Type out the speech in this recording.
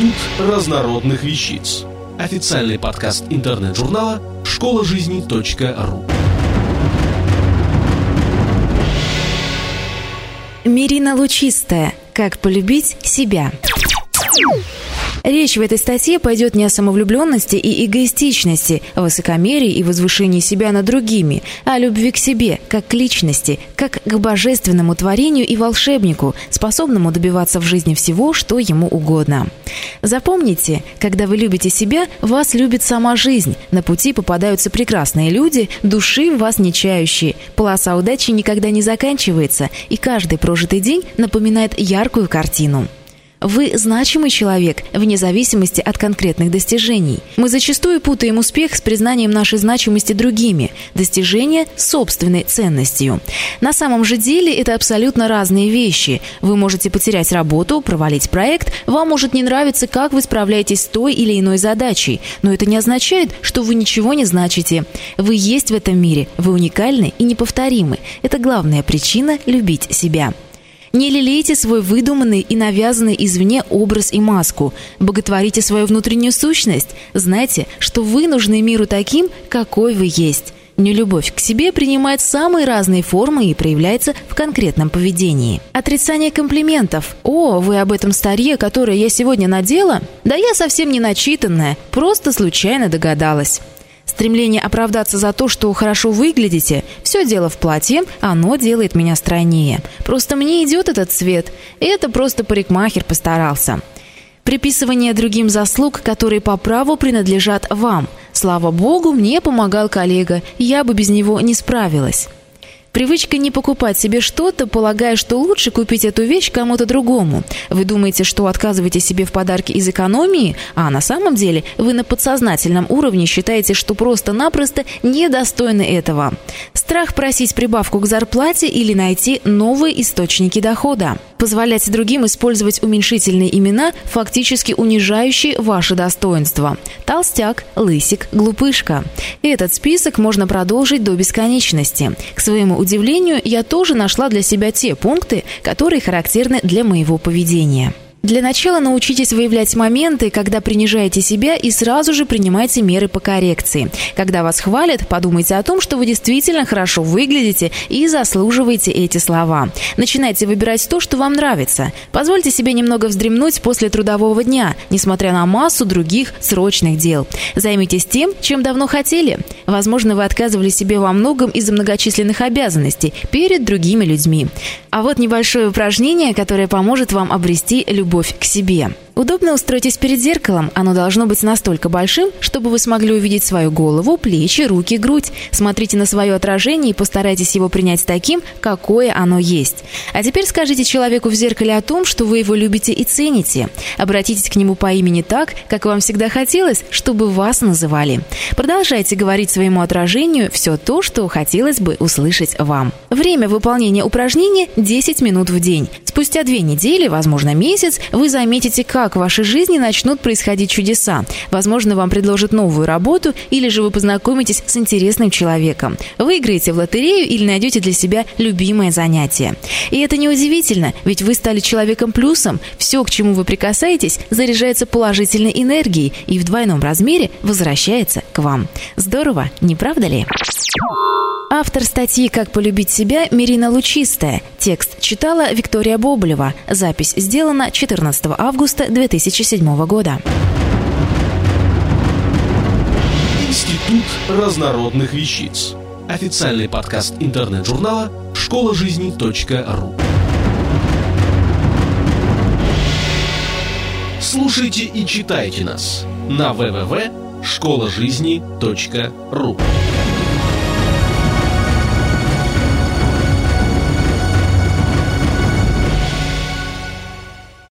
Институт разнородных вещиц. Официальный подкаст интернет-журнала школажизни.ру. Мирина Лучистая. Как полюбить себя. Речь в этой статье пойдет не о самовлюбленности и эгоистичности, о высокомерии и возвышении себя над другими, а о любви к себе, как к личности, как к божественному творению и волшебнику, способному добиваться в жизни всего, что ему угодно. Запомните, когда вы любите себя, вас любит сама жизнь. На пути попадаются прекрасные люди, души в вас не чающие. Полоса удачи никогда не заканчивается, и каждый прожитый день напоминает яркую картину. Вы значимый человек, вне зависимости от конкретных достижений. Мы зачастую путаем успех с признанием нашей значимости другими, достижение с собственной ценностью. На самом же деле это абсолютно разные вещи. Вы можете потерять работу, провалить проект, вам может не нравиться, как вы справляетесь с той или иной задачей, но это не означает, что вы ничего не значите. Вы есть в этом мире, вы уникальны и неповторимы. Это главная причина любить себя. Не лелейте свой выдуманный и навязанный извне образ и маску. Боготворите свою внутреннюю сущность. Знайте, что вы нужны миру таким, какой вы есть. Нелюбовь к себе принимает самые разные формы и проявляется в конкретном поведении. Отрицание комплиментов. «О, вы об этом старье, которое я сегодня надела?» «Да я совсем не начитанная, просто случайно догадалась». Стремление оправдаться за то, что хорошо выглядите, все дело в платье, оно делает меня стройнее. Просто мне идет этот цвет, и это просто парикмахер постарался. Приписывание другим заслуг, которые по праву принадлежат вам. Слава богу, мне помогал коллега, я бы без него не справилась. Привычка не покупать себе что-то, полагая, что лучше купить эту вещь кому-то другому. Вы думаете, что отказываете себе в подарке из экономии, а на самом деле вы на подсознательном уровне считаете, что просто-напросто недостойны этого. Страх просить прибавку к зарплате или найти новые источники дохода. Позволять другим использовать уменьшительные имена, фактически унижающие ваше достоинство. Толстяк, лысик, глупышка. Этот список можно продолжить до бесконечности. К своему удивлению, я тоже нашла для себя те пункты, которые характерны для моего поведения. Для начала научитесь выявлять моменты, когда принижаете себя, и сразу же принимайте меры по коррекции. Когда вас хвалят, подумайте о том, что вы действительно хорошо выглядите и заслуживаете эти слова. Начинайте выбирать то, что вам нравится. Позвольте себе немного вздремнуть после трудового дня, несмотря на массу других срочных дел. Займитесь тем, чем давно хотели. Возможно, вы отказывали себе во многом из-за многочисленных обязанностей перед другими людьми. А вот небольшое упражнение, которое поможет вам обрести любовь к себе. Удобно устройтесь перед зеркалом. Оно должно быть настолько большим, чтобы вы смогли увидеть свою голову, плечи, руки, грудь. Смотрите на свое отражение и постарайтесь его принять таким, какое оно есть. А теперь скажите человеку в зеркале о том, что вы его любите и цените. Обратитесь к нему по имени так, как вам всегда хотелось, чтобы вас называли. Продолжайте говорить своему отражению все то, что хотелось бы услышать вам. Время выполнения упражнения 10 минут в день. Спустя 2 недели, возможно, месяц, вы заметите, как в вашей жизни начнут происходить чудеса. Возможно, вам предложат новую работу, или же вы познакомитесь с интересным человеком. Выиграете в лотерею или найдете для себя любимое занятие. И это неудивительно, ведь вы стали человеком-плюсом. Все, к чему вы прикасаетесь, заряжается положительной энергией и в двойном размере возвращается к вам. Здорово, не правда ли? Автор статьи «Как полюбить себя» Мирина Лучистая. Текст читала Виктория Боболева. Запись сделана 14 августа 2007 года. Институт разнородных вещиц. Официальный подкаст интернет-журнала школажизни.ру. Слушайте и читайте нас на www.школажизни.ру.